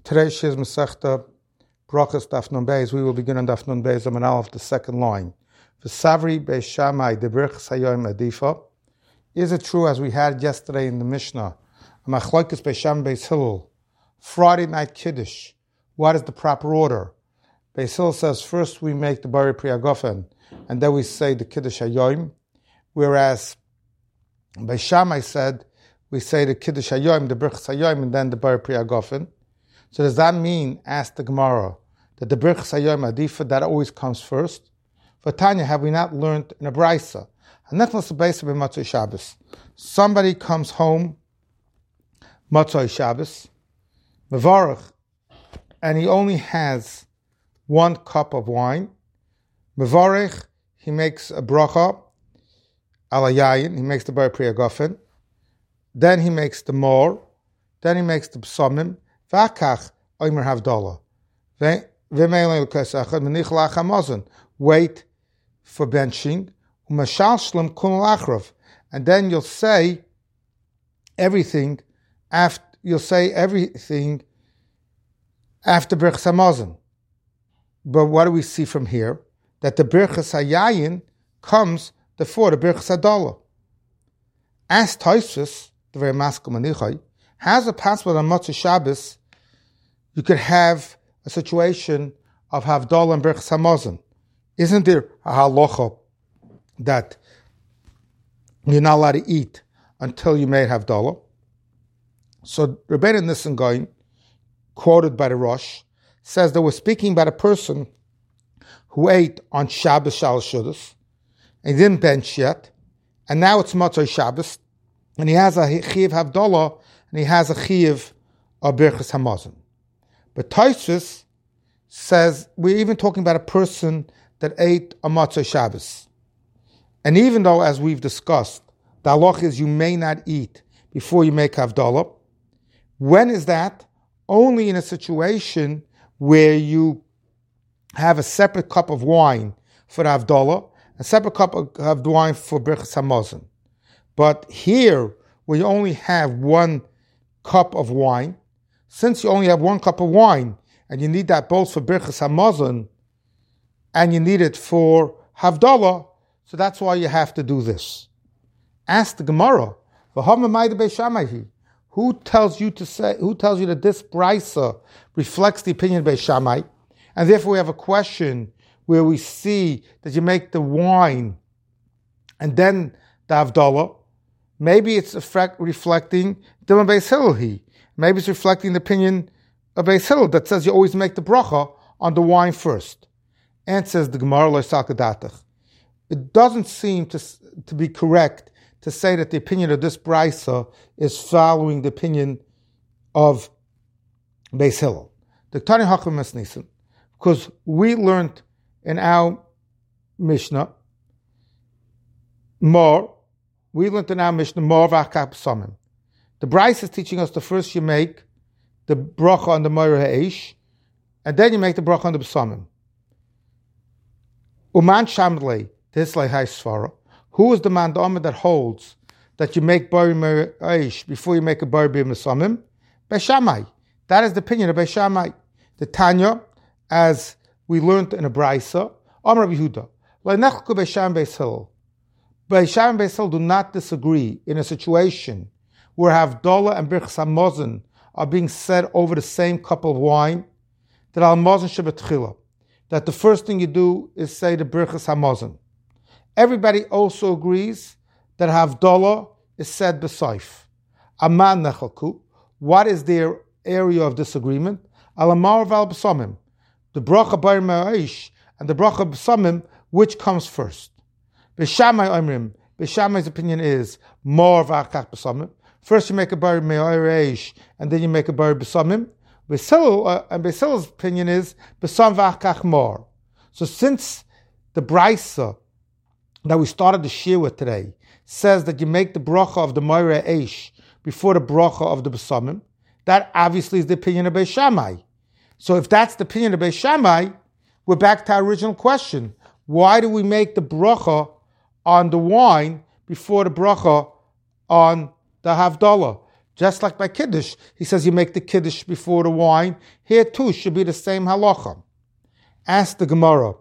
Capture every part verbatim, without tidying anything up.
Today's Shiz Masechta Brachas Daf Nun Beis. We will begin on Daf Nun Beis Amar Aleph, the second line. V'savri Beis Shammai debrichas hayom adifa. Is it true, as we had yesterday in the Mishnah, a machlokes Beis Shammai Beis Hillel, Friday night Kiddush? What is the proper order? Beis Hillel says first we make the Bari Pri Hagofen, and then we say the Kiddush Hayom. Whereas Beis Shammai said we say the Kiddush Hayom, the Brichas Hayom, and then the Bari Pri Hagofen. So does that mean, ask the Gemara, that the Brichas Hayom Adifa, that always comes first? For Tanya, have we not learned in a Braisa? Somebody comes home, Matzoi Shabbos, Mevarach, and he only has one cup of wine. Mevarach, he makes a bracha, ala yayin, he makes the Bar Pri Hagofen, then he makes the mor, then he makes the psamim, v'akach oimer havdalah. Wait for benching, and then you'll say everything after you'll say everything after Birchas Hamazon. But what do we see from here? That the Birchas Hayayin comes before the Birchas Hadalah. As Tosfos, the very Maskil Manichai, has a password on Motzei Shabbos, you could have a situation of Havdalah and Birchas Hamazon. Isn't there a halacha that you're not allowed to eat until you made Havdalah? So Rebbeinu Nissen Gaon, quoted by the Rosh, says that we're speaking about a person who ate on Shabbos Shal Shudas, and he didn't bench yet, and now it's Motzei Shabbos, and he has a Chiyuv Havdalah, and he has a Chiyuv of Birchas Hamazon. But Tosfos says we're even talking about a person that ate on Motzei Shabbos. And even though, as we've discussed, the halach is you may not eat before you make Havdalah, when is that? Only in a situation where you have a separate cup of wine for the Havdalah, a separate cup of wine for Birchas Hamazon. But here, where you only have one cup of wine, since you only have one cup of wine, and you need that both for Birchas Hamazon, and you need it for Havdalah, so that's why you have to do this. Ask the Gemara, who tells you to say? Who tells you that this brisa reflects the opinion of Beis Shammai? And therefore, we have a question where we see that you make the wine and then the Havdalah. Maybe it's effect, reflecting the Beis Hillel. Maybe it's reflecting the opinion of Beis Hillel that says you always make the bracha on the wine first. And says the Gemara lo sakadatach. It doesn't seem to to be correct to say that the opinion of this brisa is following the opinion of Beis Hillel. The Tani Hacham Mesnisim, because we learned in our Mishnah more. We learned in our Mishnah more v'akap samim. The brisa is teaching us the first you make the bracha on the moira ha'esh, and then you make the bracha on the b'samim. Uman shamlei tislei haisvara. Who is the man that holds that you make bari me'aish before you make a bari b'samim? Beis Shammai. That is the opinion of Beis Shammai. The Tanya, as we learned in a brisa, Amar Rabbi Yehuda, lo'nechku Beis Shammai Beis Hillel. Beis Shammai and Beis Hillel do not disagree in a situation where Havdalah and Birchas Hamazon are being said over the same cup of wine, that al Hamazon shebetchila, that the first thing you do is say the Birchas Hamazon. Everybody also agrees that Havdalah is said b'saif. Aman nechalku. What is their area of disagreement? Alamar val b'samim. The bracha bar me'aish and the bracha b'samim, which comes first? Beis Shammai omrim. Beis Shammai's opinion is more v'akach b'samim. First you make a bar me'aish and then you make a bar b'samim. Beis Hillel, uh, and Beis Hillel's opinion is b'sam v'akach more. So since the brisa that we started the shir with today says that you make the bracha of the moira eish before the bracha of the b'samim, that obviously is the opinion of Beis Shammai. So if that's the opinion of Beis Shammai, we're back to our original question. Why do we make the bracha on the wine before the bracha on the Havdalah? Just like by Kiddush, he says you make the Kiddush before the wine. Here too should be the same halacha. Ask the Gemara,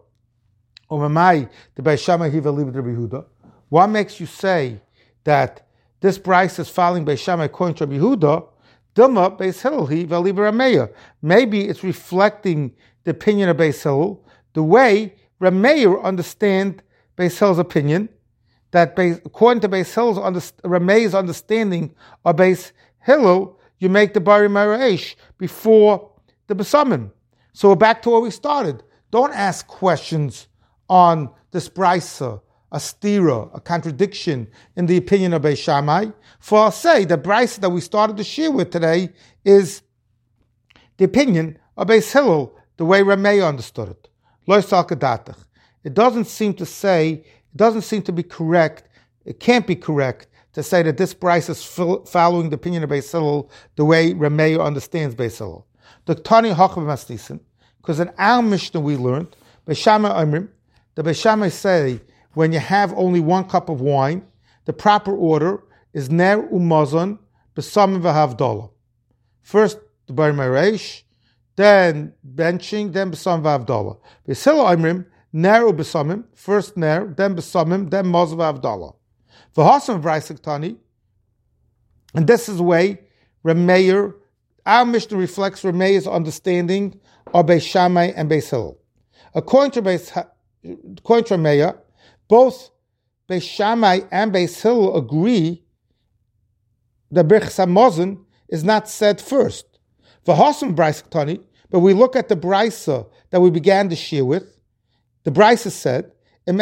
what makes you say that this Bryce is following Beis Shammai according to Rabbi Yehuda? Dilma Beis Hillel he v'aliber Rameya. Maybe it's reflecting the opinion of Beis Hillel, the way Rameya understand Beis Hillel's opinion, that Beis, according to Beis Hillel's under, Rameya's understanding of Beis Hillel, you make the Bari Mara'ish before the Besamim. So we're back to where we started. Don't ask questions on this Brisa, a stira, a contradiction in the opinion of Beis Shammai. For I'll say the Brisa that we started the shir with today is the opinion of Beis Hillel, the way Rameya understood it. Lo yisal kedatach. It doesn't seem to say, it doesn't seem to be correct, it can't be correct to say that this Brisa is following the opinion of Beis Hillel the way Rameya understands Beis Hillel. The Tani Hachav Masnisen, because in our Mishnah we learned, Beis Shammai Omrim, the Beis Shammai say, when you have only one cup of wine, the proper order is Ner Umazon, Besamim v'Havdalah. First, the Bari Mara'ish, then benching, then Besamim v'Havdalah. Beis Hillel Omrim, Ner U'Besamim, first Ner, then Besamim, then Mazon v'Havdalah. V'Hasam V'Raisik Tani, and this is the way Rameya, our Mishnah reflects Rameya's understanding of Beis Shammai and Beis Hillel. According to Beis, according to Rameya, both Beis Shammai and Beis Hillel agree that Birchas Hamazon is not said first. V'Hasam V'Raisik Tani, but we look at the Brisa that we began the shir with. The Brisa said, if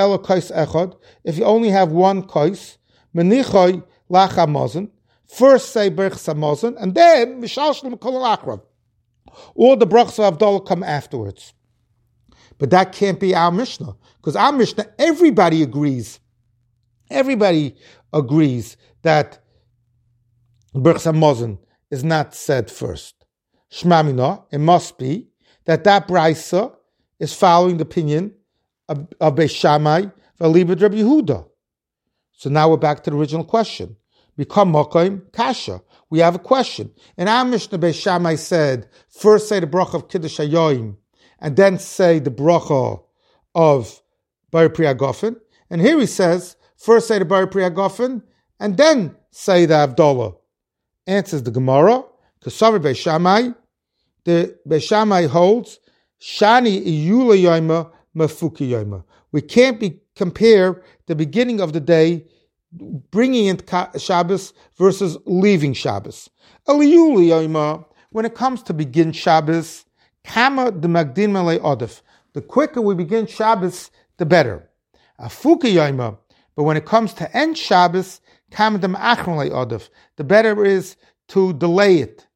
you only have one kais, menichoy lach hamazon, first say Birchas Hamazon, and then mishalshlim kol al-akrav. All the brachas of Havdalah come afterwards. But that can't be our Mishnah, because our Mishnah, everybody agrees. Everybody agrees that Birchas Hamazon is not said first. Shma mina, it must be that that Brisa is following the opinion of, of Beis Shammai v'aliber Rabbi Yehuda. So now we're back to the original question. Become Mokaim Kasha. We have a question. In our Mishnah, Beis Shammai said, first say the bracha of Kiddush Hayoim, and then say the bracha of Bari Pri Hagafen. And here he says, first say the Bari Pri Hagafen, and then say the Havdalah. Answers the Gemara, Kasavar Beis Shammai, the Beis Shammai holds, Shani Iyula Yoima Mafuki Yoima. We can't be compare the beginning of the day bringing in Shabbos versus leaving Shabbos. Eliyuli Yoima, when it comes to begin Shabbos, Kama de Magdin Malay Odef. The quicker we begin Shabbos, the better. Afuki Yoima, but when it comes to end Shabbos, Kama de Ma'ach Malay Odef. The better is to delay it.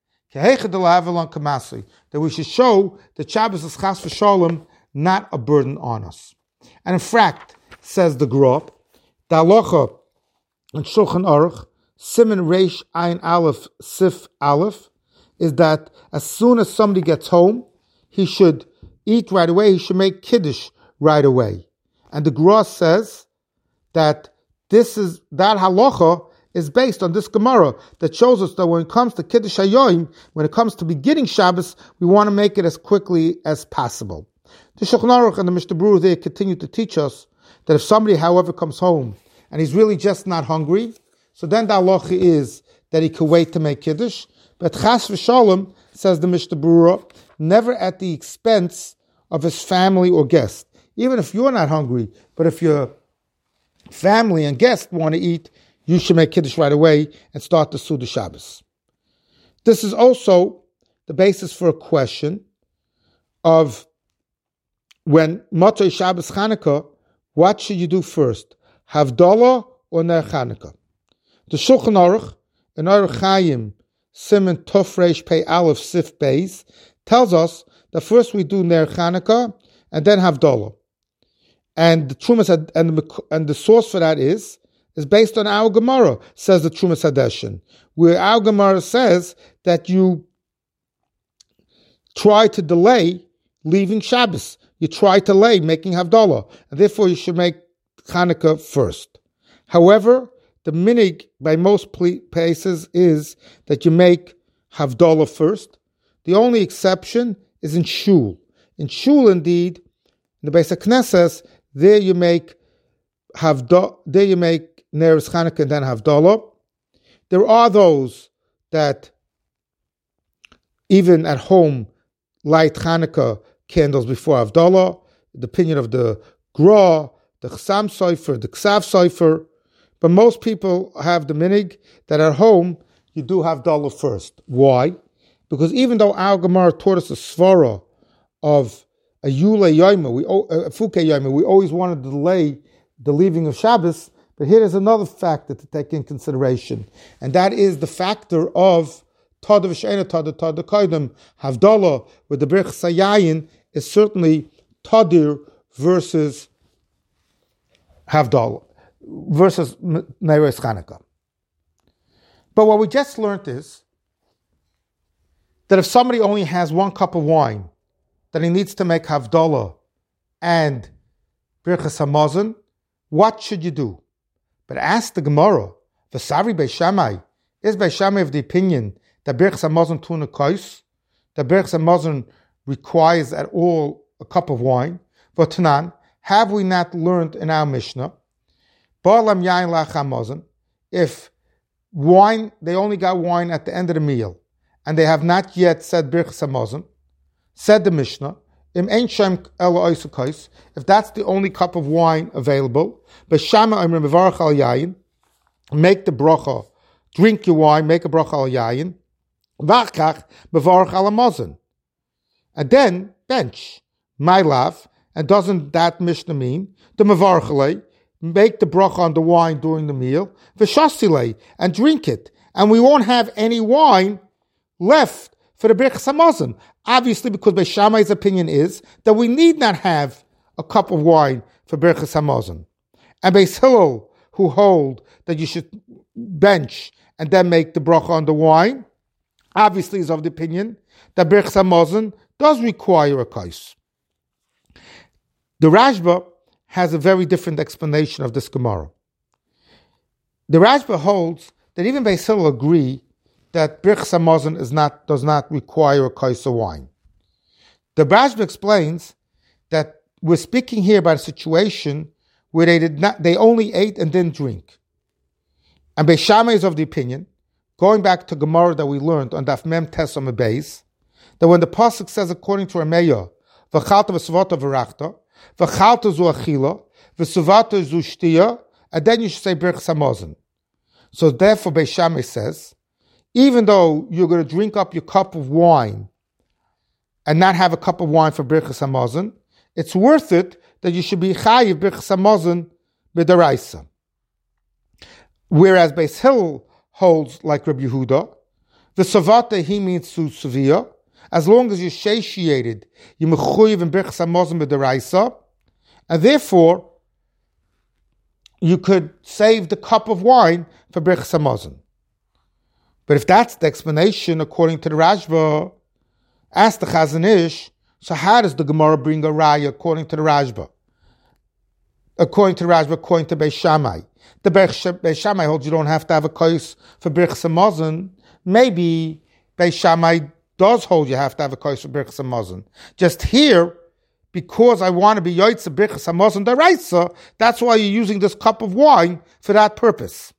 That we should show that Shabbos is chas v'sholem, not a burden on us. And in fact, says the Gra, the halacha in Shulchan Aruch, Siman Reish Ayin Aleph Sif Aleph, is that as soon as somebody gets home, he should eat right away, he should make Kiddush right away. And the Gra says that this is, that halacha is based on this Gemara that shows us that when it comes to Kiddush Hayoim, when it comes to beginning Shabbos, we want to make it as quickly as possible. The Shulchan Aruch and the Mishnah Berurah there continue to teach us that if somebody, however, comes home and he's really just not hungry, so then the halacha is that he can wait to make Kiddush. But chas v'shalom, says the Mishnah Berurah, never at the expense of his family or guest. Even if you're not hungry, but if your family and guest want to eat, you should make Kiddush right away and start the Suda Shabbos. This is also the basis for a question of when Motzei Shabbos Chanukah, what should you do first? Havdalah or Ner Chanukah? The Shulchan Aruch, in Aruch Chaim, Siman Tov Reish Pei Aleph Sif Beis, tells us that first we do Ner Chanukah and then Havdalah. And the Trumas and the, and the source for that is is based on our Gemara, says the Trumas Hadeshin, where our Gemara says that you try to delay leaving Shabbos. You try to delay making Havdalah, and therefore you should make Chanukah first. However, the minig by most places is that you make Havdalah first. The only exception is in Shul. In Shul, indeed, in the Beis HaKnesses, there you make Havdalah, there you make Neres Chanukah and then Havdalah. There are those that even at home light Chanukah candles before Havdalah, the opinion of the Gra, the Chasam Sofer, the Ksav Sofer, but most people have the minig that at home you do Havdalah first. Why? Because even though our Gemara taught us a svara of a Yule Yoima, we a Fuke Yoima, we always wanted to delay the leaving of Shabbos, but here is another factor to take in consideration, and that is the factor of Tada v'sheina tada tada kaidem Havdalah with the Birchas Hayayin is certainly Tadir versus Havdalah versus Neres Chanukah. But what we just learned is that if somebody only has one cup of wine, that he needs to make Havdalah and Birchas Hamazon, what should you do? But ask the Gemara, V'savri Beis Shammai, is Beis Shammai of the opinion that Birchas Hamazon tuna kos, that Birchas Hamazon requires at all a cup of wine? But Tanan, have we not learned in our Mishnah, Ba'alam yain lach hamazon, if wine, they only got wine at the end of the meal, and they have not yet said Birchas Hamazon, said the Mishnah, Im ein shem ela oisa kos, if that's the only cup of wine available, B'shama omer mevarach al yayin, make the bracha, drink your wine, make a bracha al yayin, v'achach mevarach al hamazon, and then bench, my love, and doesn't that Mishnah mean the mevarach alei, make the bracha on the wine during the meal, v'shasile, and drink it, and we won't have any wine left for the Birchas Hamazon. Obviously, because Beis Shammai's opinion is that we need not have a cup of wine for Birchas Hamazon. And Beis Hillel, who hold that you should bench and then make the bracha on the wine, obviously is of the opinion that Birchas Hamazon does require a kos. The Rashba has a very different explanation of this Gemara. The Rashba holds that even Beis Hillel agree that Birchas Hamazon is not does not require a kos of wine. The Rashba explains that we're speaking here about a situation where they did not, they only ate and didn't drink. And Beis Shammai is of the opinion, going back to Gemara that we learned on Daf Mem Tes on the base, that when the pasuk says according to Rameya, v'chalta v'suvata v'rachta, v'chalta zu achila, v'suvata zu shtiya, and then you should say Birchas Hamazon. So therefore Beis Shammai says, even though you're going to drink up your cup of wine and not have a cup of wine for Birchas Hamazon, it's worth it that you should be chayiv Birchas Hamazon b'daraisa. Whereas Beis Hillel holds like Rabbi Yehuda, the savata he means to sevia, as long as you're satiated, you're mechuyev in Birchas Hamazon b'daraisa, and therefore you could save the cup of wine for Birchas Hamazon. But if that's the explanation according to the Rashba, ask the Chazon Ish, so how does the Gemara bring a raya according to the Rashba? According to the Rashba, according to Beis Shammai. The Beis Shammai holds you don't have to have a kos for Birchas Hamazon. Maybe Beis Shammai does hold you have to have a kos for Birchas Hamazon. Just here, because I want to be Yotzei Birchas Hamazon daraisa, that's why you're using this cup of wine for that purpose.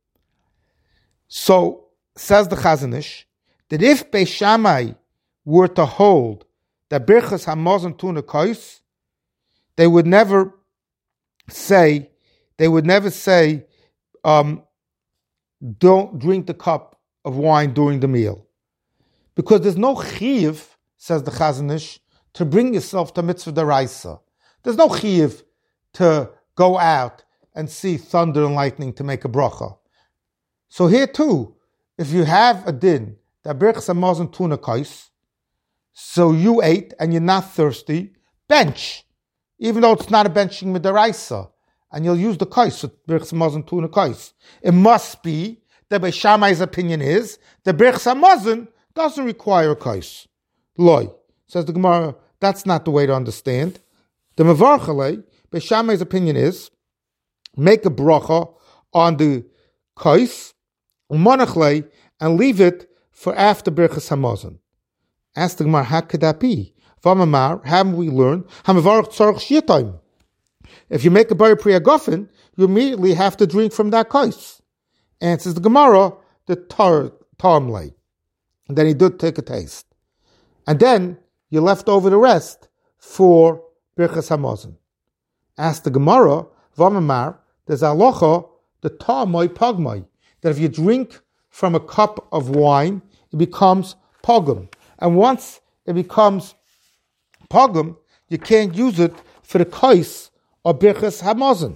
So, says the Chazon Ish, that if Beis Shammai were to hold that Birchas Hamazon tuna kos, they would never say, they would never say, um, don't drink the cup of wine during the meal. Because there's no chiyuv, says the Chazon Ish, to bring yourself to mitzvah daraisa. There's no chiyuv to go out and see thunder and lightning to make a bracha. So here too, if you have a din that Birchas Hamazon tuna kos, so you ate and you're not thirsty, bench, even though it's not a benching midaraisa, and you'll use the kos for Birchas Hamazon tuna kos. It must be that Beis Shammai's opinion is that Birchas Hamazon doesn't require a kos. Loi, says the Gemara, that's not the way to understand. The mevarach alei, Beis Shammai's opinion is make a bracha on the kais, umonachle, and leave it for after Birchas Hamazon. Ask the Gemara, how could that be? V'amamar, haven't we learned? Hamavarach tzarich shiyatayim. If you make a bar priya gofen, you immediately have to drink from that kais. Answers the Gemara, the tar tarmlay. And then he did take a taste. And then you left over the rest for Birchas Hamazon. Ask the Gemara, V'amamar, there's alocha, the tarmoy pagmoy, that if you drink from a cup of wine, it becomes pogum. And once it becomes pogum, you can't use it for the kais or Birchas Hamazon.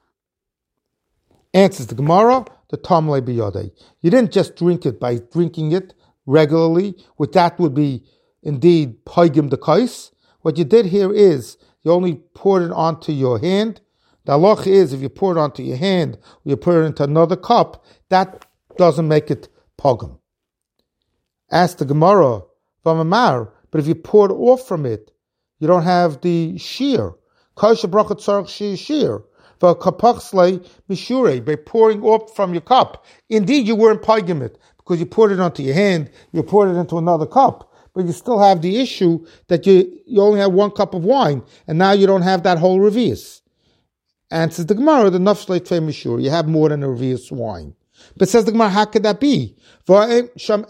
Answers the Gemara, the Tamle Biyodei. You didn't just drink it by drinking it regularly, which that would be indeed pogum the kais. What you did here is you only poured it onto your hand. The halacha is if you pour it onto your hand or you pour it into another cup, that doesn't make it pogum. Ask the Gemara, V'amamar, but if you poured off from it, you don't have the shear. Kosher bracha tzarich shear shear. V'kapachslei mishure, by pouring off from your cup. Indeed, you weren't pogum it because you poured it onto your hand, you poured it into another cup. But you still have the issue that you, you only have one cup of wine, and now you don't have that whole revius. Answers the Gemara, the nafshlei tvei mishur, you have more than a revius wine. But says the Gemara, how could that be? Isn't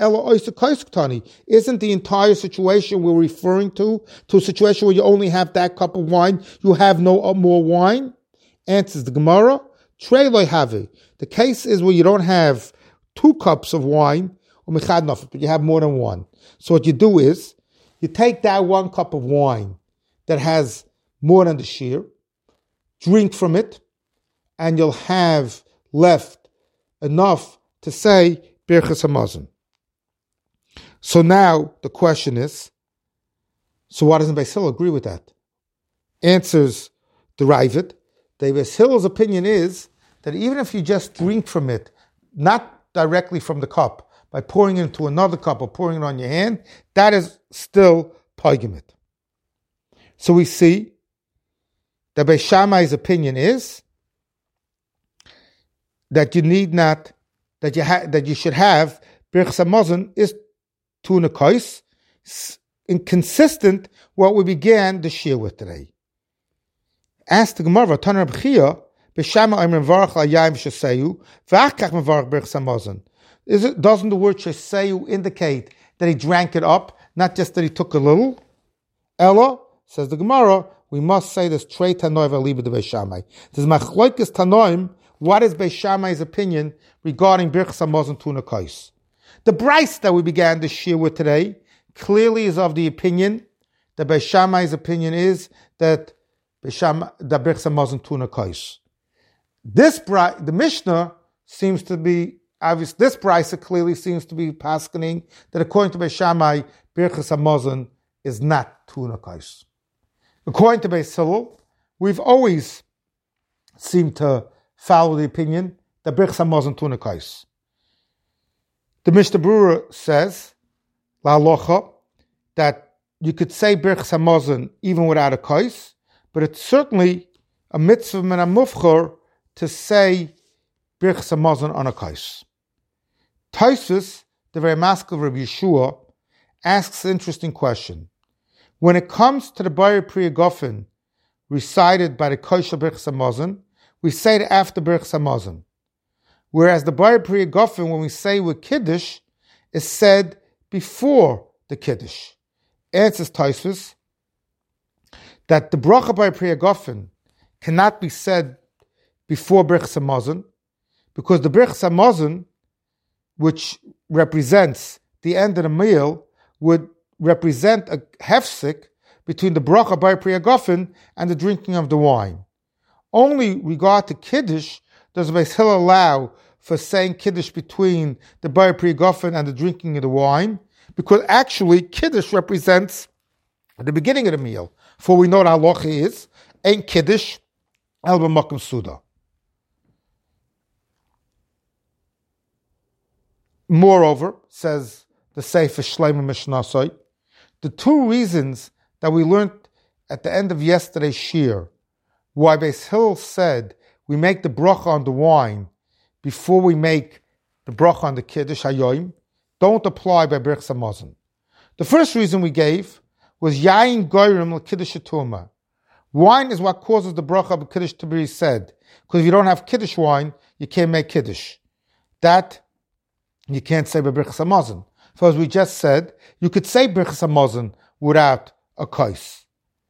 the entire situation we're referring to to a situation where you only have that cup of wine, you have no more wine? Answers the Gemara, Trei loy have. The case is where you don't have two cups of wine, but you have more than one. So what you do is, you take that one cup of wine that has more than the shear, drink from it, and you'll have left enough to say Birchas Hamazon. So now the question is, so why doesn't Beis Hillel agree with that? Answers the Ravid. The Beis Hillel's opinion is that even if you just drink from it, not directly from the cup, by pouring it into another cup or pouring it on your hand, that is still pogum it. So we see that Beis Shammai's opinion is that you need not, that you ha- that you should have Birchas Hamazon is tuna kais, inconsistent what we began the shir with today. Ask the Gemara, Taner B'chia, Beis Shammai Omer Varach L'Yayim Sheseyu, V'achkach Mevarach Birchas Hamazon. Is it? Doesn't the word Sheseyu indicate that he drank it up, not just that he took a little? Ella, says the Gemara, we must say this Trei Tanoi V'Aliba de Beis Shammai. There's Machloikes Tanoim. What is Beis Shammai's opinion regarding Birchas Hamazon tuna kais? The Bryce that we began to share with today clearly is of the opinion that Beis Shammai's opinion is that Beis that Birchas Hamazon tuna kais. This the Mishnah seems to be obvious. This Bryce clearly seems to be paskening that according to Beis Shammai, Birchas Hamazon is not tuna kais. According to Beis Hillel, we've always seemed to follow the opinion that Birchas Hamazon tuna kais. The Mishnah Berurah says, La Halacha, that you could say Birchas Hamazon even without a kais, but it's certainly a mitzvah min hamufchar to say Birchas Hamazon on a kais. Tosfos, the very mask of Rabbi Yeshua, asks an interesting question. When it comes to the Bari Priya Gofen recited by the kosher Birchas Hamazon, we say it after Birchas Hamazon. Whereas the Bari Priya Gofen, when we say with Kiddush, is said before the Kiddush. Answers Tosfos that the Bracha Bari Priya Gofen cannot be said before Birchas Hamazon, because the Birchas Hamazon, which represents the end of the meal, would represent a hefsek between the Bracha Bari Priya Gofen and the drinking of the wine. Only regard to Kiddush does Beis Hillel allow for saying Kiddush between the Bari Priya Gofen and the drinking of the wine, because actually Kiddush represents the beginning of the meal. For we know what halacha is, ain't Kiddush el b'makom suda. Moreover, says the Sefer Shleima Mishnasoi, the two reasons that we learned at the end of yesterday's shir, why Beis Hillel said we make the bracha on the wine before we make the bracha on the Kiddush Hayoim don't apply by Birchas Hamazon. The first reason we gave was Yain Goyrim L'Kiddush Tumah. Wine is what causes the bracha of Kiddush to be said. Because if you don't have Kiddush wine, you can't make Kiddush. That you can't say by Birchas Hamazon. So as we just said, you could say Birchas Hamazon without a kais.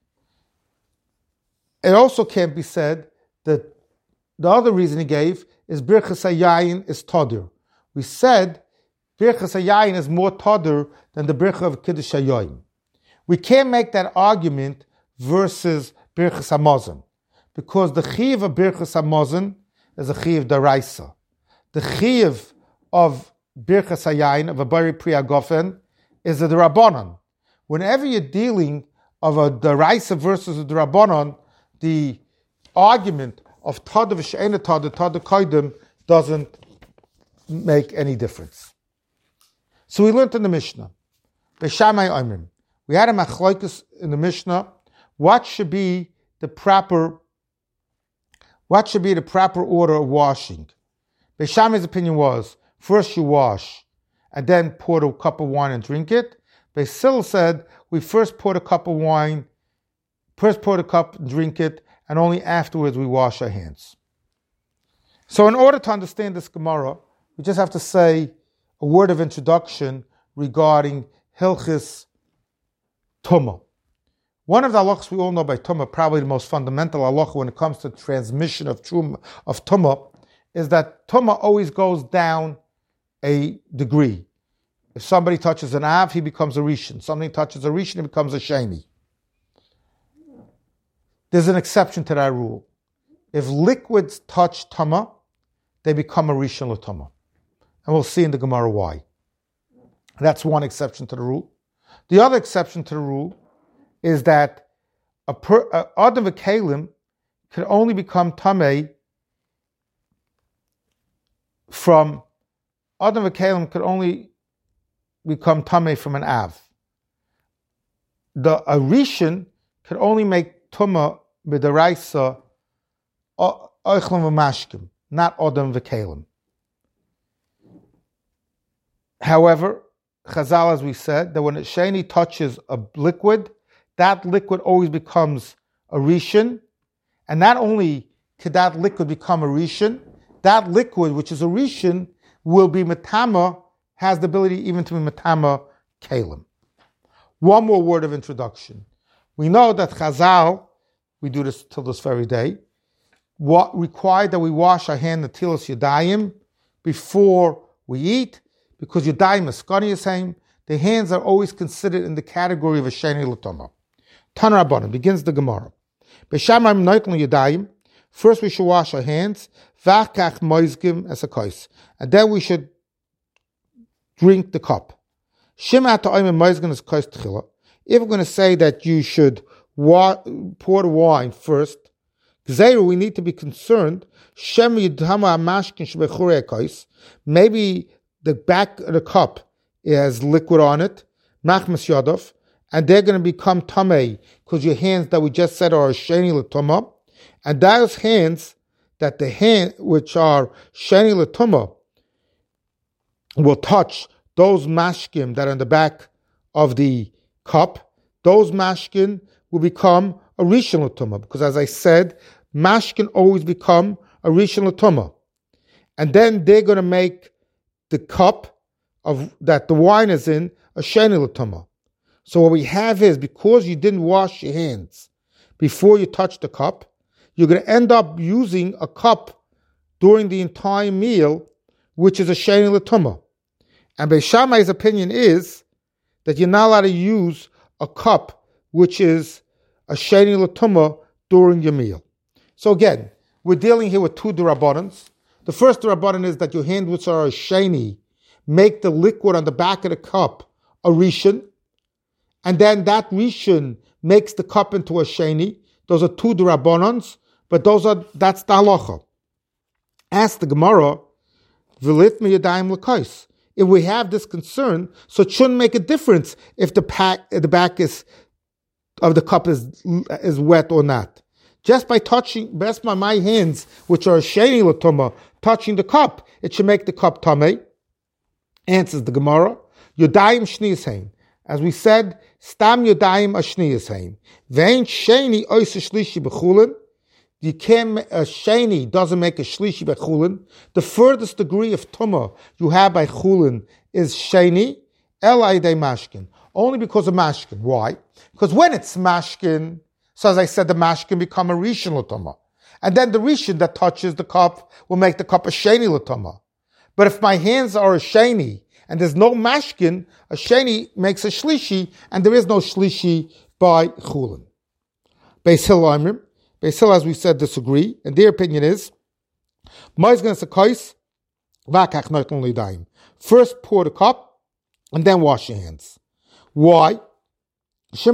It also can't be said that the other reason he gave is Birchas Hayayin is Todur. We said Birchas Hayayin is more Todur than the Bircha of Kiddush Hayoim. We can't make that argument versus Birchas Hamazon, because the Chiyuv of Birchas Hamazon is a Chiyuv Daraisa. The Chiyuv of Birchas Hayayin, of a Bari Priya Gofen, is a Darabanan. Whenever you're dealing of a Daraisa versus a Darabanan, the argument of Tad v'she'ena Tad, Tad Kodim, doesn't make any difference. So we learned in the Mishnah, Beishamai Omrim, we had a machlokes in the Mishnah, what should be the proper, what should be the proper order of washing? Beishamai's opinion was, first you wash, and then pour a cup of wine and drink it. Beis Hillel said, we first pour a cup of wine, first pour a cup, drink it, and only afterwards we wash our hands. So in order to understand this Gemara, we just have to say a word of introduction regarding Hilchis Tumah. One of the halachas we all know by Tumah, probably the most fundamental halacha when it comes to transmission of Tumah, of Tumah, is that Tumah always goes down a degree. If somebody touches an Av, he becomes a Rishon. Something touches a Rishon, he becomes a Sheni. There's an exception to that rule. If liquids touch Tumah, they become a Rishon L'Tumah. And we'll see in the Gemara why. That's one exception to the rule. The other exception to the rule is that a, per, a Adam v'Kalim can only become Tameh from, Adam v'Kalim can only become Tameh from an Av. The a Rishon can only make Tumah b'daraisa Oichlam v'Mashkim, not Adam v'Kalim. However, Chazal, as we said, that when a Sheni touches a liquid, that liquid always becomes a Rishon, and not only could that liquid become a Rishon, that liquid, which is a Rishon, will be Matama, has the ability even to be Matama Kalim. One more word of introduction. We know that Chazal, we do this till this very day, what required that we wash our hand, the Tilas Yadayim, before we eat, because Yadayim is Skani Yisayim, the hands are always considered in the category of a Sheni L'Tumah. Tana Rabbanan begins the Gemara. Beishamai Noitl Yadayim, first we should wash our hands, V'achkach Moizgim as a kais, and then we should drink the cup. Shema Ta'ayim Moizgim as kais Tchila. If we're going to say that you should wa- pour the wine first, we need to be concerned. Maybe the back of the cup has liquid on it, machmas yadov, and they're going to become tamei because your hands that we just said are sheni l'tumah, and those hands that the hand which are sheni l'tumah will touch those mashkim that are in the back of the cup. Those mashkin will become a rishon l'tumah, because as I said, mashkin always become a rishon l'tumah, and then they're going to make the cup of that the wine is in a sheni l'tumah. So what we have is, because you didn't wash your hands before you touch the cup, you're going to end up using a cup during the entire meal, which is a sheni l'tumah. And Beis Shammai's opinion is that you're not allowed to use a cup which is a sheni l'tumah during your meal. So again, we're dealing here with two d'rabbanans. The first d'rabbanan is that your hands which are a sheni make the liquid on the back of the cup a rishon, and then that rishon makes the cup into a sheni. Those are two d'rabbanans, but those are that's the halacha. Ask the Gemara, v'lit miyadayim l'kais. If we have this concern, so it shouldn't make a difference if the pack, the back is of the cup is is wet or not. just by touching, best by my hands, which are sheni l'tumah, touching the cup, it should make the cup tamei. Answers the Gemara, Yodayim Shniyas Hain. As we said, Stam Yodayim Ashniyas Hain. Vein Sheni Oisa Shlishi Bechulin. You can't, a Sheni doesn't make a Shlishi Bechulin. The furthest degree of Tumah you have by Chulin is Sheni, Elai De Mashkin. Only because of Mashkin. Why? Because when it's Mashkin, so as I said, the Mashkin become a Rishon L'Tumah. And then the Rishon that touches the cup will make the cup a Sheni L'Tumah. But if my hands are a sheni and there's no mashkin, a sheni makes a shlishi, and there is no shlishi by chulin. Beis Hillel Amrim, Beis Hillel, as we said, disagree, and their opinion is, first pour the cup, and then wash your hands. Why? For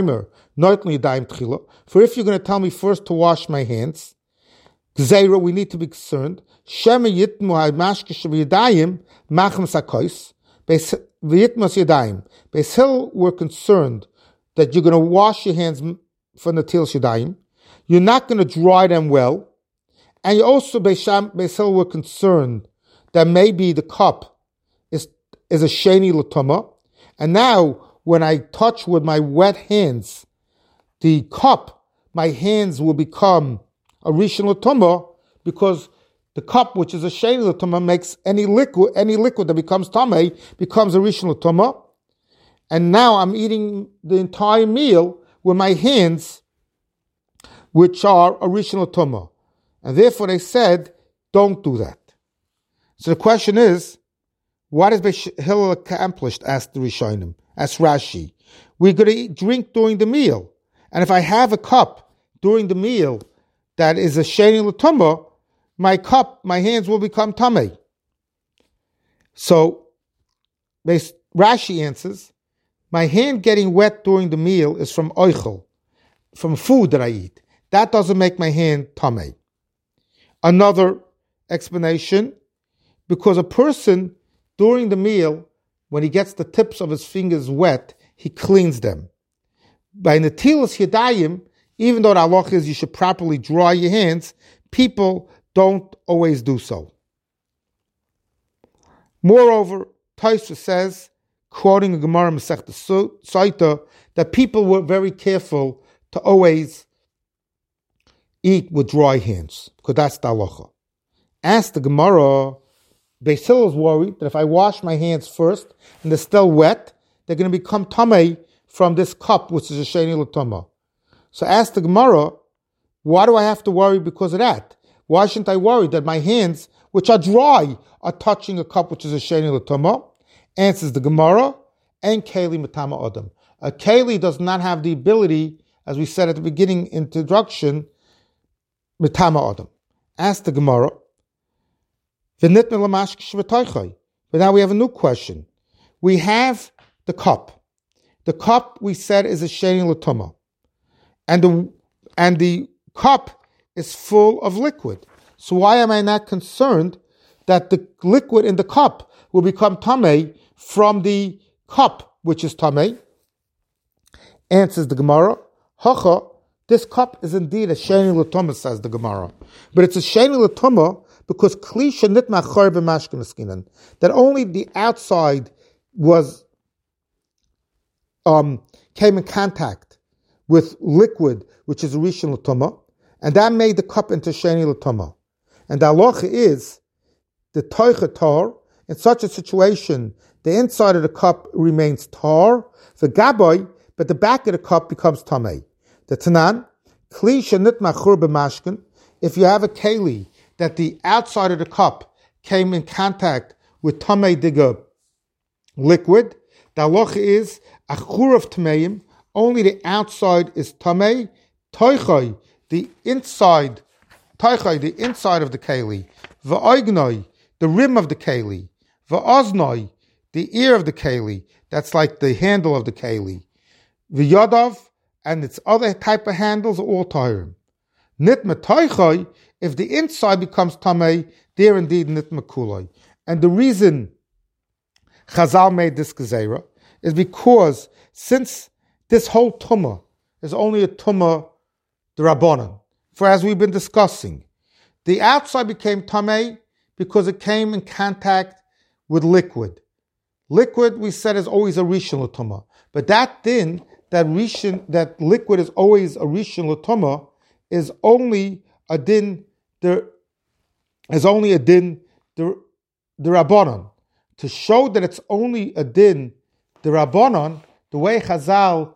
if you're going to tell me first to wash my hands, Gzeira, we need to be concerned. Shema yitmu ha'mashkish v'yadayim machem sakois v'yitmus yadayim. Beis Hillel were concerned that you're going to wash your hands from the til yadayim. You're not going to dry them well, and you also Beis Hillel were concerned that maybe the cup is is a sheni l'tumah, and now when I touch with my wet hands the cup, my hands will become a rishon l'tumah, because the cup, which is a sheni l'tumah, makes any liquid, any liquid that becomes tamei becomes a rishon l'tumah. And now I'm eating the entire meal with my hands, which are a rishon l'tumah, and therefore they said, don't do that. So the question is, what has Beis Hillel accomplished? Asked the Rishonim, asked Rashi. We're going to eat, drink during the meal, and if I have a cup during the meal that is a sheni l'tumah, my cup, my hands will become tamei. So, Rashi answers, my hand getting wet during the meal is from oichel, from food that I eat. That doesn't make my hand tamei. Another explanation, because a person during the meal, when he gets the tips of his fingers wet, he cleans them. By netilas yadayim, even though the halach is you should properly dry your hands, people don't always do so. Moreover, Tosfos says, quoting a Gemara Masechta Sotah, that people were very careful to always eat with dry hands, because that's the halacha. Ask the Gemara, Beis Hillel is worried that if I wash my hands first and they're still wet, they're going to become tamei from this cup, which is a sheni l'tumah. So ask the Gemara, why do I have to worry because of that? Why shouldn't I worry that my hands, which are dry, are touching a cup which is a sheni l'tumah? Answers the Gemara, and keli matama adam. A keli does not have the ability, as we said at the beginning introduction, matama adam. Ask the Gemara, but now we have a new question. We have the cup. The cup, we said, is a sheni l'tumah. And the, and the cup is full of liquid. So why am I not concerned that the liquid in the cup will become tamei from the cup, which is tamei? Answers the Gemara, Hacha, this cup is indeed a sheni l'tumah, says the Gemara. But it's a sheni l'tumah because klisha nitma chor b'mashkin eskinan, that only the outside was um, came in contact with liquid, which is a rishon l'tumah, and that made the cup into sheni l'tumah. And the halacha is the toicha tar. In such a situation, the inside of the cup remains tar, the gaboy, but the back of the cup becomes tamei. The tanan, kli shenit machur b'mashkin. If you have a keli that the outside of the cup came in contact with tamei diga liquid, the halacha is achur of tameim. Only the outside is tamei. Toichai, the inside, toichai, the inside of the keli. V'oignoi, the rim of the keli. V'oznoi, the ear of the keli. That's like the handle of the keli. V'yadav, and its other type of handles are all tayrim. Nitma toichai, if the inside becomes tamei, there indeed nitma kuloi. And the reason Chazal made this gezerah is because since this whole tumah is only a tumah d'Rabbanan, For as we've been discussing, the outside became tamei because it came in contact with liquid. Liquid, we said, is always a rishon l'tumah. But that din, that rishon, that liquid is always a rishon l'tumah, is only a din, there is only a din, the the rabbanon. To show that it's only a din, the rabbanon, the way Chazal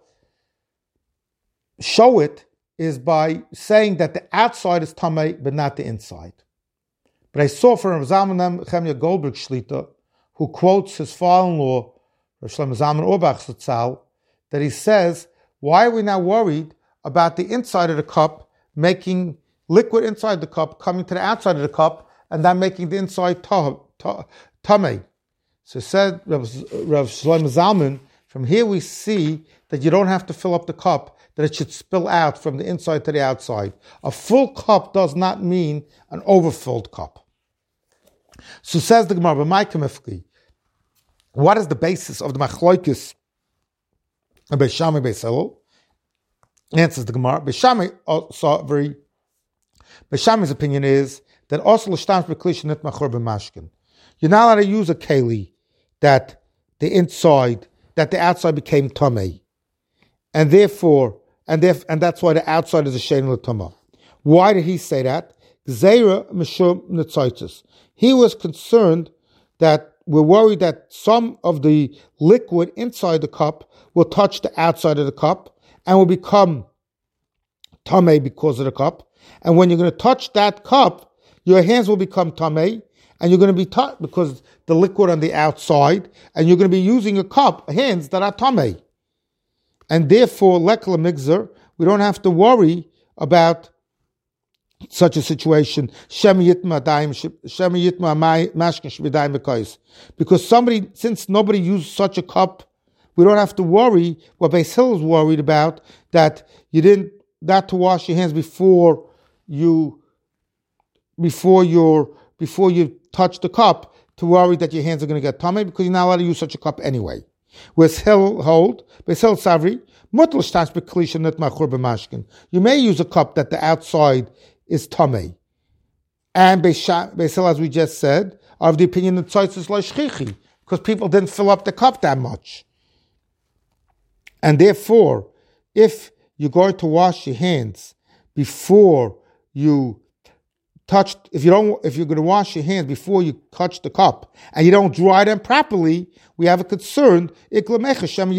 show it is by saying that the outside is tamei, but not the inside. But I saw from Rav Zalman Chemya Goldberg Shlita, who quotes his father-in-law, Rav Shlomo Zalman Auerbach Zatzal, that he says, why are we now worried about the inside of the cup making liquid inside the cup coming to the outside of the cup and then making the inside tamei? So said Rav, Rav Shlomo Zalman, from here we see that you don't have to fill up the cup, that it should spill out from the inside to the outside. A full cup does not mean an overfilled cup. So says the Gemara, what is the basis of the machlokes of Beis Shammai Beis Hillel? Answers the Gemara. Beis Shammai also very. Beis Shammai's opinion is that also l'shtam b'kli shenit machor b'mashkin. You're not allowed to use a keli that the inside, that the outside became tamei, and therefore, and therefore, and that's why the outside is a shein l'tumah. Why did he say that? Gzeira mishum netzoitzes. He was concerned that we're worried that some of the liquid inside the cup will touch the outside of the cup and will become tamei because of the cup. And when you're going to touch that cup, your hands will become tamei, and you're going to be touched because the liquid on the outside, and you're going to be using a cup, hands that are tamei. And therefore, lekla migzer, we don't have to worry about such a situation. Because somebody, since nobody used such a cup, we don't have to worry what Beis Hillel is worried about, that you didn't, not to wash your hands before you, before you're, before you touch the cup, to worry that your hands are going to get tamei, because you're not allowed to use such a cup anyway. Whereas Hillel hold, Beis Hillel savri, you may use a cup that the outside is tamei. And Beis Hillel, as we just said, are of the opinion that tzitz is shchichi, because people didn't fill up the cup that much. And therefore, if you're going to wash your hands before you touch, if you don't, if you're going to wash your hands before you touch the cup and you don't dry them properly, we have a concern. Your wet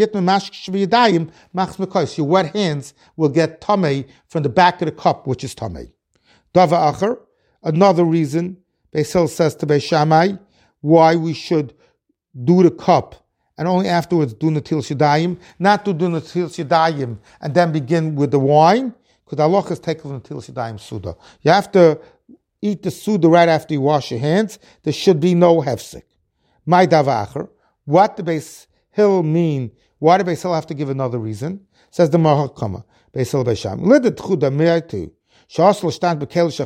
hands will get tamei from the back of the cup, which is tamei. Dava acher, another reason, Beis Hillel says to Beis Shammai, why we should do the cup and only afterwards do Netilas Yadayim, not to do Netilas Yadayim and then begin with the wine, because the halacha is taken from Netilas Yadayim Suda. You have to eat the Suda right after you wash your hands. There should be no hefsek. My Dava acher, what the Beis Hillel mean? Why did Beis Hillel have to give another reason? Says the Mahakama, Beis Hillel Beis Shammai. Lidet chuda me'aytu. You say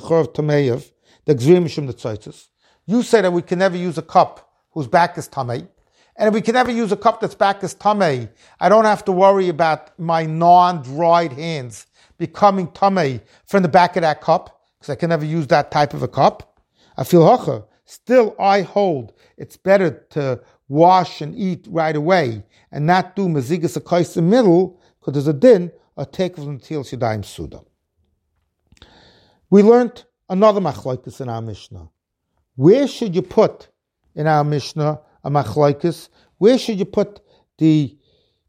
that we can never use a cup whose back is tamei, and if we can never use a cup that's back is tamei, I don't have to worry about my non-dried hands becoming tamei from the back of that cup, because I can never use that type of a cup. I feel hocha. Still, I hold it's better to wash and eat right away and not do mezigas akais in the middle, because there's a din a take from Netilas Yadayim Suda. We learned another machlokes in our Mishnah. Where should you put in our Mishnah a machlokes? Where should you put the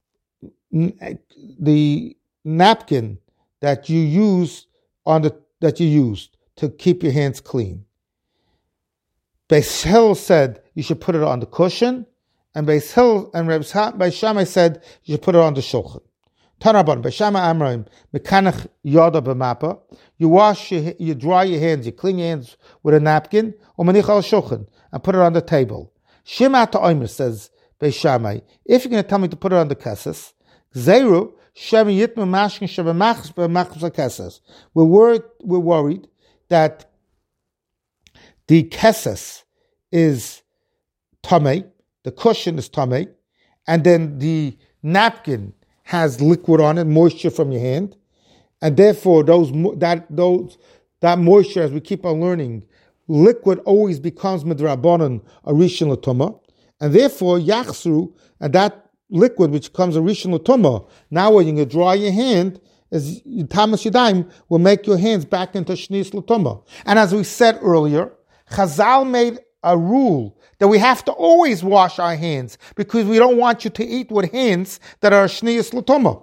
the napkin that you use on the that you used to keep your hands clean? Beis Hillel said you should put it on the cushion, and Beis Hillel and Beis Shammai said you should put it on the shulchan. Tanabon, Beis Shammai Amraim, mekanach yada b'mapa. You wash, your, you dry your hands, you clean your hands with a napkin, or manich al shulchan, and put it on the table. Shema ta'omer, says Beis Shammai, if you're going to tell me to put it on the kesses, zeiru shem yitma mashkin shebemachs b'machs kesses. We're worried. We're worried that the kesses is tamei, the cushion is tamei, and then the napkin has liquid on it, moisture from your hand, and therefore those that those that moisture, as we keep on learning, liquid always becomes midrabanan a rishon l'tumah, and therefore yachsru, and that liquid which becomes a rishon l'tumah. Now when you're going to dry your hand, is tamas yadayim will make your hands back into shnis l'tumah. And as we said earlier, Chazal made a rule that we have to always wash our hands because we don't want you to eat with hands that are shnius l'tumah.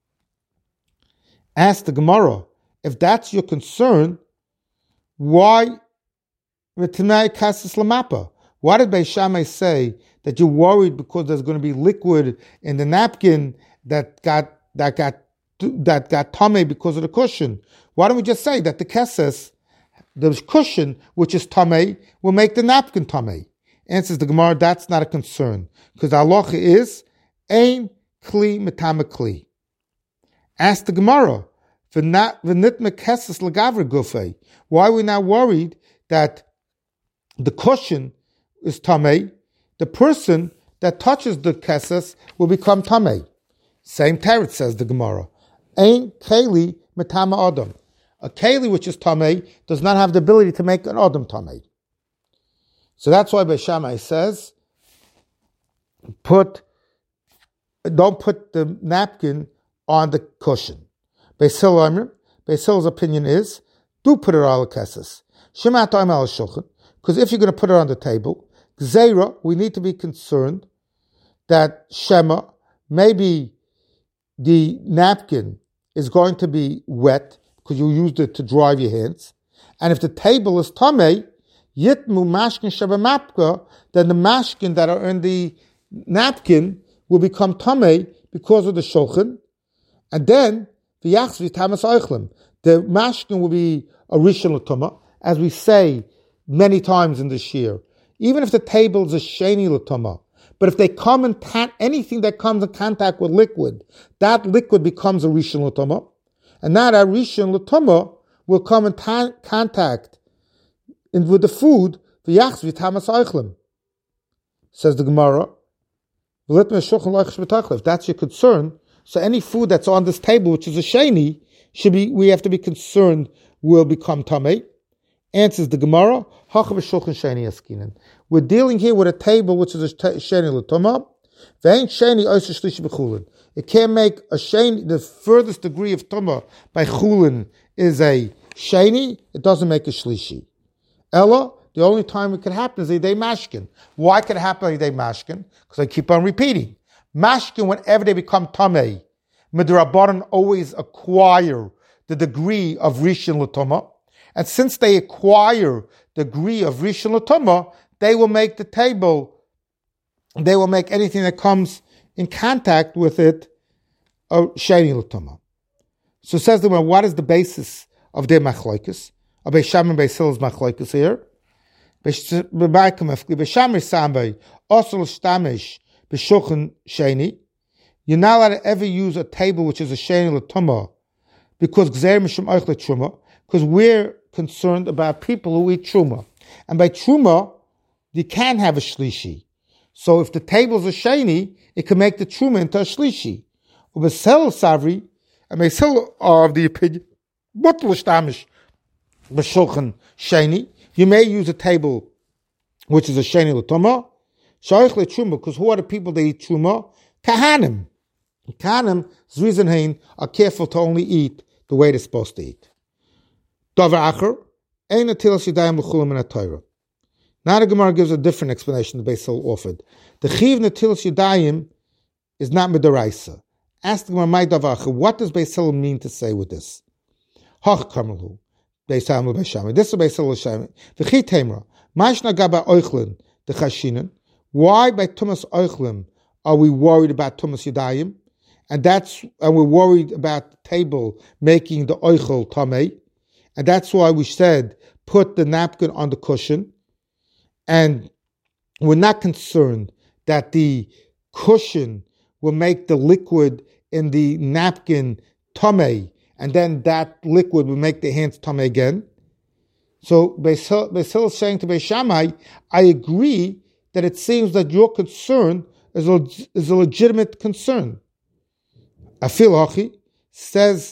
Ask the Gemara, if that's your concern, why v'tinai kassis lamapa? Why did Beis Shammai say that you're worried because there's going to be liquid in the napkin that got that got that got tamei because of the cushion? Why don't we just say that the kesses, the cushion which is tamei, will make the napkin tamei? Answers the Gemara, that's not a concern because the halacha is ein kli mitama kli. Ask the Gemara, why are we now worried that the cushion is tamei? The person that touches the kesses will become tamei. Same teretz, says the Gemara. Ein keli mitama adam. A keli which is tamei does not have the ability to make an adam tamei. So that's why Beis Shammai says, put, don't put the napkin on the cushion. Beis Hillel, Beis Hillel's opinion is, do put it on the kesses. Shemat oim al shulchan, because if you're going to put it on the table, gzeira, we need to be concerned that shema, maybe the napkin is going to be wet because you used it to dry your hands, and if the table is tamei, yitmu mashkin shabamapka, then the mashkin that are in the napkin will become tamei because of the shulchan, and then the yachzvi tamas oichlem, the mashkin will be a rishon l'tumah, as we say many times in this year. Even if the table is a sheni l'tumah, but if they come in ta- anything that comes in contact with liquid, that liquid becomes a rishon l'tumah, and that a rishon l'tumah will come in ta- contact in, with the food. The yachzvi tamas oichlem, says the Gemara. If that's your concern, so any food that's on this table, which is a sheni, should be, we have to be concerned will become tamei. Answers the Gemara, we're dealing here with a table which is a sheni l'tumah. It can't make a sheni, the furthest degree of tumah by chulin is a sheni, it doesn't make a shlishi. Ella, the only time it could happen is a day mashkin. Why could it happen a day mashkin? Because I keep on repeating. Mashkin, whenever they become tamei, midrabanan always acquire the degree of rishon l'tumah, and since they acquire the degree of rishon l'tumah, they will make the table, they will make anything that comes in contact with it a sheni l'tumah. So it says the one, what is the basis of their machlokes? Of Beis Shammai and Beis Hillel's machlokes here? Beis Shammai sambai osel shtamish b'shulchan sheni. You're not allowed to ever use a table which is a sheni l'tumah because gzeir mishum oichle truma, because we're concerned about people who eat truma, and by truma you can have a shlishi. So if the table's a sheni, it can make the truma into a shlishi. Ubesel savri, and Beis Hillel are of the opinion butl shtamish b'shulchan sheni. You may use a table which is a sheni l'tumah shaykh truma, because who are the people that eat truma? Kahanim. Kahanim, Zrizanhain, are careful to only eat the way they're supposed to eat. Davar acher, ein natilas yadayim l'chulim min ha-Torah. Now the Gemara gives a different explanation the Beis Hillel offered. The chiv natilas yadayim is not midaraisa. Ask the Gemara, my davar acher, what does Beis Hillel mean to say with this? Hach kamerlu, Beis Hillel Beis Shammai. This is Beis Hillel Shammai. V'chi temra, ma'ishna gaba oichlin, the chashinen. Why by tumas oichlin are we worried about tumas yadayim? And that's, and we're worried about the table making the oichel tamei, and that's why we said put the napkin on the cushion, and we're not concerned that the cushion will make the liquid in the napkin tamei, and then that liquid will make the hands tamei again. So Beis Hillel is saying to Beis Shammai, I agree that it seems that your concern is a, is a legitimate concern. Afil Hachi, says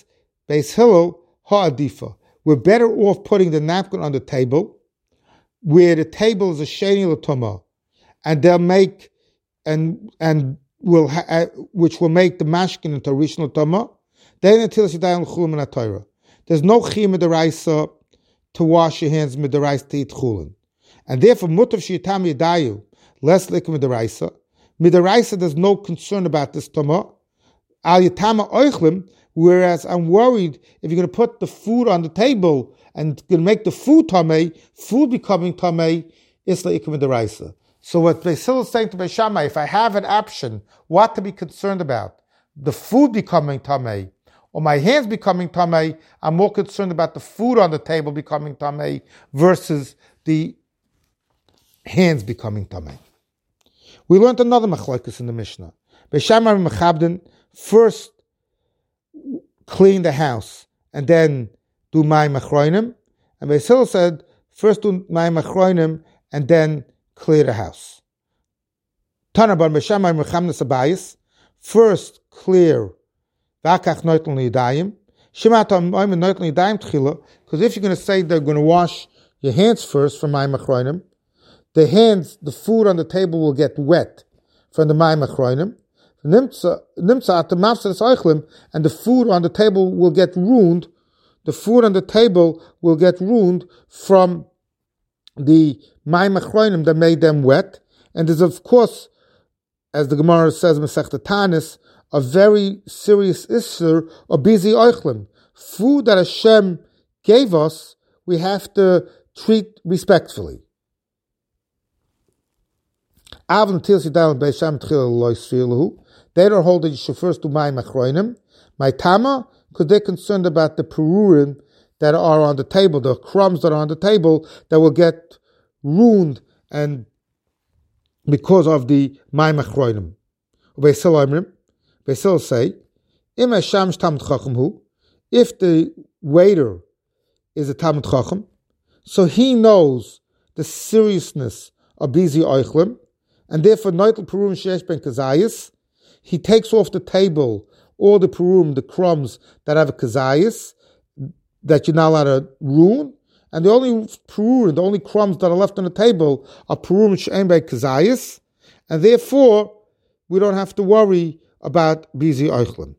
Beis Hillel ha'adifa. We're better off putting the napkin on the table, where the table is a sheni l'tumah, and they'll make and and will ha, uh, which will make the mashkin into rishon l'tumah. Then until shidayim l'chulin min haTorah. There's no chiyuv midaraisa to wash your hands midaraisa to eat chulin, and therefore mutav shiyitam yadayu less like midaraisa. Midaraisa, there's no concern about this tumah. Al yitama oichlim. Whereas I'm worried if you're going to put the food on the table and going to make the food tamei, food becoming tamei, it's like ikum deraisa. So what Beis Hillel is saying to Beis Shammai, if I have an option, what to be concerned about, the food becoming tamei or my hands becoming tamei, I'm more concerned about the food on the table becoming tamei versus the hands becoming tamei. We learned another machlokes in the Mishnah. Beis Shammai and Mechabdin first clean the house and then do mayim achronim, and Beis Hillel said first do mayim achronim and then clear the house. Tanaban Beis Shammai mechamnas abayis, first clear v'akach noitel nidayim. Shimatam mayim noitel nidayim tchila, because if you're going to say they're going to wash your hands first from mayim achronim, the hands, the food on the table will get wet from the mayim achronim. Nimtza at the mafsas oichlim, and the food on the table will get ruined. The food on the table will get ruined from the mayim achronim that made them wet. And there's, of course, as the Gemara says in Masechta Tanis, a very serious issur of busy oichlim. Food that Hashem gave us, we have to treat respectfully. Avon tilsi dalan beisham tchil lois filahu. They don't hold that you should first do mayim achronim. My tama, because they're concerned about the perurim that are on the table, the crumbs that are on the table that will get ruined and because of the mayim achronim. Beis Hillel Beis Hillel say, Im hasham tamid chacham hu, if the waiter is a tamid chacham, so he knows the seriousness of bizi oichlim, and therefore noitel perurim sheyesh ben kazayis, he takes off the table all the perum, the crumbs that have a kazayis, that you're not allowed to ruin, and the only perum, the only crumbs that are left on the table are perum she'en by kazayis, and therefore we don't have to worry about bizi oichlim.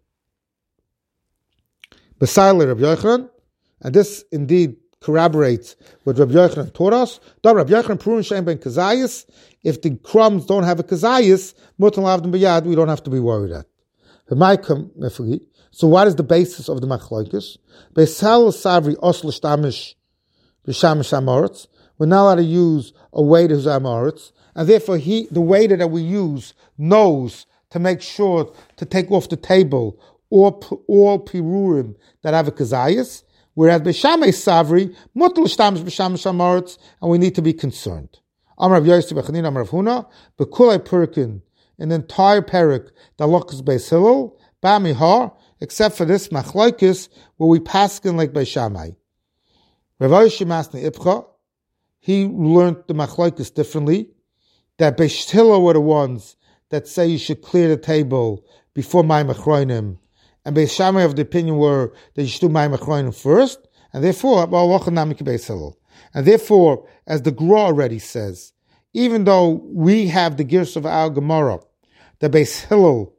Beside Rabbi Yochanan, and this indeed corroborates what Rabbi Yochanan taught us. Rabbi Yochanan perum she'en by kazayis. If the crumbs don't have a kazayis, mutal avdim b'yad, we don't have to be worried at. So what is the basis of the machlokes? Beis Hillel savri osl shtamish b'shamish amoritz. We're not allowed to use a waiter who's amoritz, and therefore he, the waiter that we use, knows to make sure to take off the table all all pirurim that have a kazayis. Whereas Beis Shammai savri mutal shtamish b'shamish amoritz, and we need to be concerned. Amar Rav Yosef Bechanin, Amar Rav Huna, Bekulei Perkin, an entire perik that looks Beis Hillel, Bamihar, except for this machlokes where we paskin like Beis Shammai. Rav Oshi Masni Ipcha, he learned the machlokes differently. That Beis Hillel were the ones that say you should clear the table before mayim achronim, and Beis Shammai of the opinion were that you should do mayim achronim first, and therefore, well, wachanamik Beis Hillel. And therefore, as the Gra already says, even though we have the Girs of our Gemara, the Beis Hillel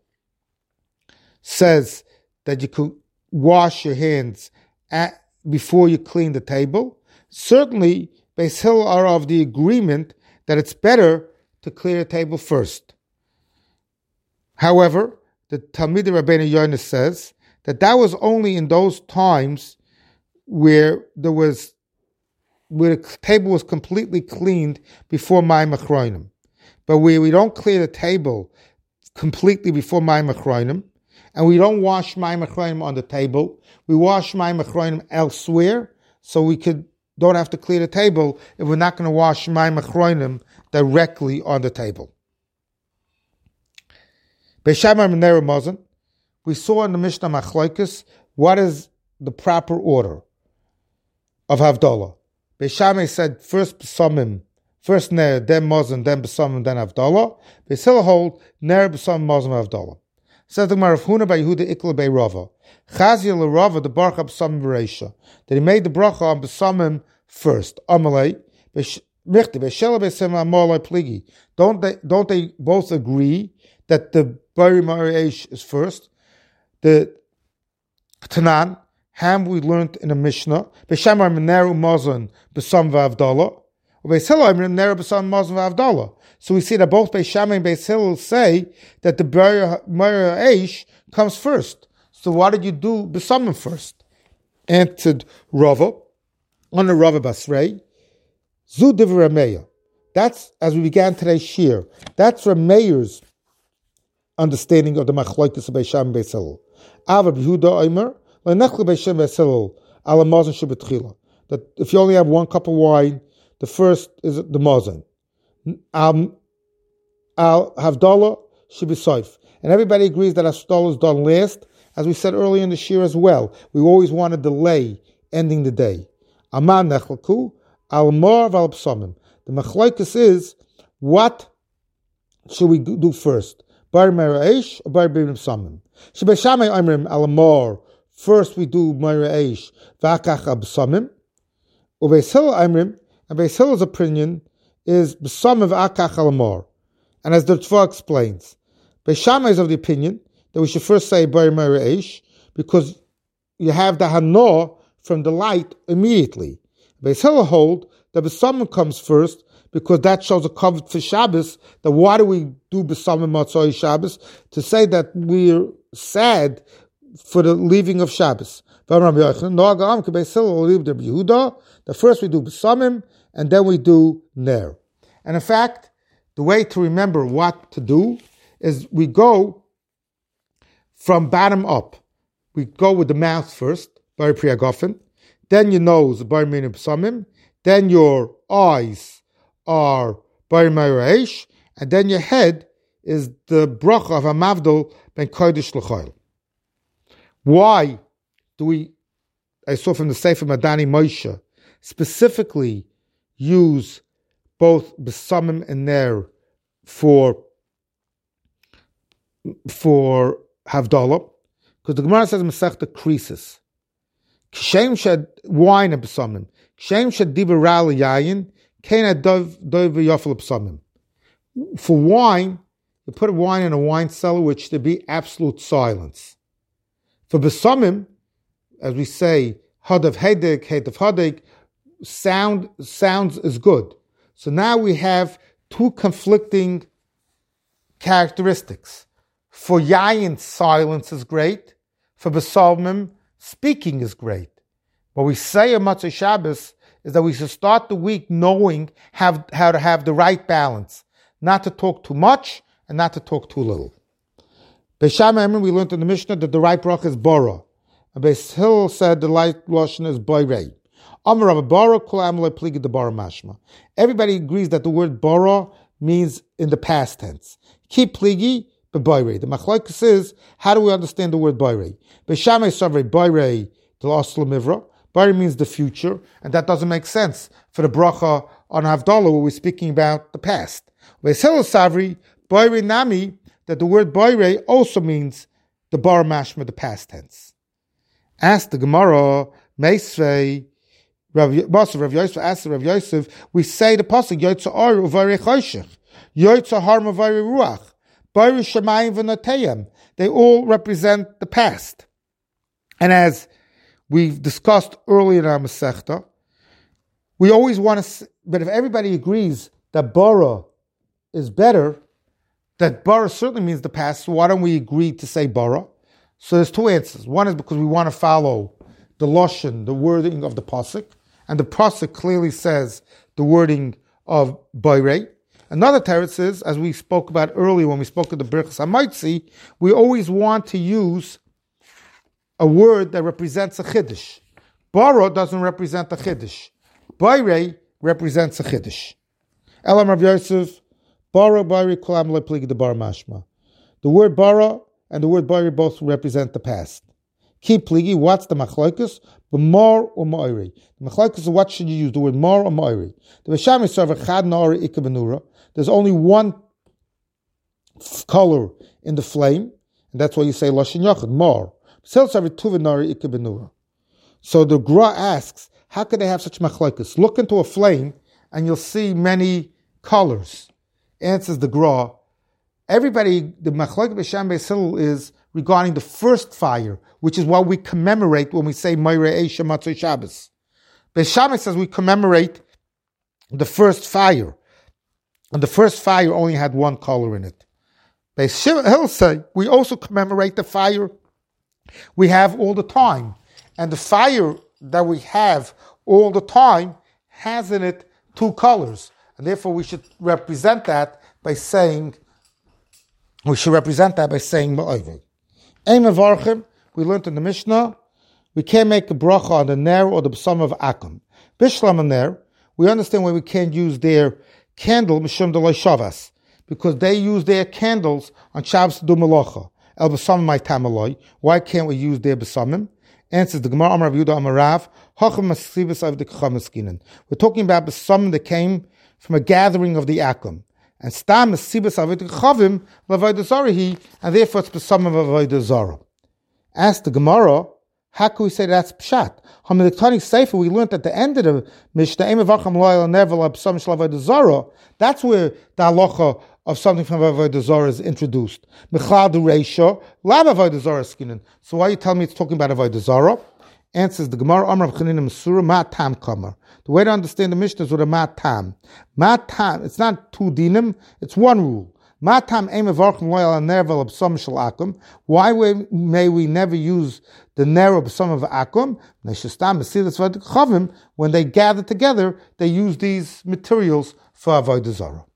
says that you could wash your hands at, before you clean the table, certainly Beis Hillel are of the agreement that it's better to clear the table first. However, the Talmid Rabbeinu Yonis says that that was only in those times where there was where the table was completely cleaned before mayim achronim. But where we don't clear the table completely before mayim achronim, and we don't wash mayim achronim on the table, we wash mayim achronim elsewhere, so we could don't have to clear the table if we're not going to wash mayim achronim directly on the table. Beis Shammai Menera Mozen, we saw in the Mishnah Machlokes what is the proper order of Havdalah. Beis Shammai said first B'samim, first Ner, then Mozen, then B'samim, then Havdalah. Beis Hillel hold Ner, B'samim, Mozen, Havdalah. Says the Gemara, Rav Huna by Yehuda Ikla by Rava. Chazia l'Rava the bracha b'samim v'reisha. That he made the bracha on b'samim first. Amalei, michti b'shela b'sem amolai pligi. Don't they? Don't they both agree that the bari ma'areish is first? The Tanan Ham we learned in a Mishnah. B'shamar meneru mazon b'sam v'avdala. So we see that both Beis Shammai and Beis Hillel say that the Ma'ir Eish comes first. So why did you do B'samim first? Answered Rava, on the Rava Basrei, Zu Divrei Rameya. That's, as we began today's shir, that's Rameir's understanding of the Machlokes of Beis Shammai and Beis Hillel. Ava B'Yehuda Omer, L'nechli Beis Shammai and Beis Hillel, ala mazon shebetchila. That if you only have one cup of wine, the first is the mazon. Al al havdalah should be soif, and everybody agrees that havdalah is done last, as we said earlier in the shir as well. We always want to delay ending the day. Aman nechlaku al mar val psamim. The machlokes is what should we do first? Bar meraish or bar bim psamim? Shebei Shammai amrim al mar. First we do meraish v'akach psamim. Ubeis Hillel amrim. And Beis Hillel's opinion is b'samim v'akach alamor. And as the Tzva explains, Beis Shammai is of the opinion that we should first say Bari Ma'areish because you have the Hana from the light immediately. Beis Hillel hold that b'samim comes first because that shows a covenant for Shabbos. That why do we do b'samim matzoi Shabbos? To say that we're sad for the leaving of Shabbos. The first we do b'samim, and then we do ner. And in fact, the way to remember what to do is we go from bottom up. We go with the mouth first, bar priyagofen, then your nose, bar minim b'samim, then your eyes are bar ma'areish, and then your head is the bracha of Hamavdol ben kodesh l'chayil. Why do we, I saw from the Sefer Madani Moshe, specifically use both B'samim and Ner for, for Havdalah? Because the Gemara says Masechta Krisis. Kshem shed wine and B'samim. Kshem shed diber ral yayin. Kena dov dov yafel B'samim. For wine, you put wine in a wine cellar, which there be absolute silence. For B'samim, as we say, Hadav Hedek, Hadav Hadek, sound sounds is good. So now we have two conflicting characteristics. For Yayin, silence is great. For B'samim, speaking is great. What we say on Matzah Shabbos is that we should start the week knowing how, how to have the right balance. Not to talk too much and not to talk too little. Beis Shammai, we learned in the Mishnah that the right bracha is bara. And Beis Hillel said the right lashon is boirei. Amar Rav bara kol amalei pligi the bara mashma. Everybody agrees that the word bara means in the past tense. Keep pligi, but boirei. The machlokes is, how do we understand the word boirei? Beis Shammai savrei boirei the asla mivra. Boirei means the future, and that doesn't make sense for the bracha on Havdalah where we're speaking about the past. Beis Hillel savri boirei nami, that the word boirei also means the bara mashma, the past tense. Ask the Gemara, Meisvei, Rav Yosef, ask Rav Yosef, we say the pasuk Yotza Or Uvarei Choshech, Yotza Har Uvarei Ruach, Boirei Shemayim V'Noteyim. They all represent the past. And as we've discussed earlier in our Masechta, we always want to, but if everybody agrees that bara is better, that bara certainly means the past, so why don't we agree to say bara? So there's two answers. One is because we want to follow the lashon, the wording of the pasuk, and the pasuk clearly says the wording of boirei. Another teretz is, as we spoke about earlier when we spoke of the Birchas HaMaitzi, we always want to use a word that represents a chiddush. Bara doesn't represent a chiddush. Boirei represents a chiddush. Elam Rav Yosef, bara boirei kolam lepligi the bar mashma. The word bara and the word boirei both represent the past. Keep pligi, what's the machlokes? B'mar or ma'iri. The machlokes is what should you use, the word mar or ma'iri. The Beis Shammai serve chad na'ari ikka benura. There's only one color in the flame, And that's why you say Lashon Yachid, more. So the Gra asks, how could they have such machlokes? Look into a flame and you'll see many colors. Answers the Gra. Everybody, the machlokes b'Sham Beis Hillel is regarding the first fire, which is what we commemorate when we say Moirei Eish Matzah Shabbos. Beis Shammai says we commemorate the first fire. And the first fire only had one color in it. Beis Hillel say we also commemorate the fire we have all the time. And the fire that we have all the time has in it two colors. And therefore we should represent that by saying, we should represent that by saying Ma'oivei. Ein Mevarchim, we learned in the Mishnah, we can't make a bracha on the ner or the b'sam of akum. Bishlam ner, we understand why we can't use their candle, mishum delay shavas, because they use their candles on Shabbos to do malacha. El b'sam my tamaloi. Why can't we use their b'samim? Answers the Gemara Amar Rav Yehuda Amar Rav, hacham masivus of the kachamaskinen. We're talking about b'samim that came from a gathering of the akum. And stam masivus of the kachavim l'avodah zarahi, and therefore it's b'samim of avodah zara. Ask the Gemara, how can we say that's pshat? Hamiliktani Sefer, we learned at the end of the Mishnah, that's where the halacha of something from avodah zara is introduced. So why are you telling me it's talking about avodah zara? Answers the Gemara, Amar Chanina Masura, Ma Tam Kamar. The way to understand the Mishnah is with a Ma Tam. Ma Tam, it's not two dinim, it's one rule. Why may we never use the ner of some of akum? When they gather together, they use these materials for avodah zara.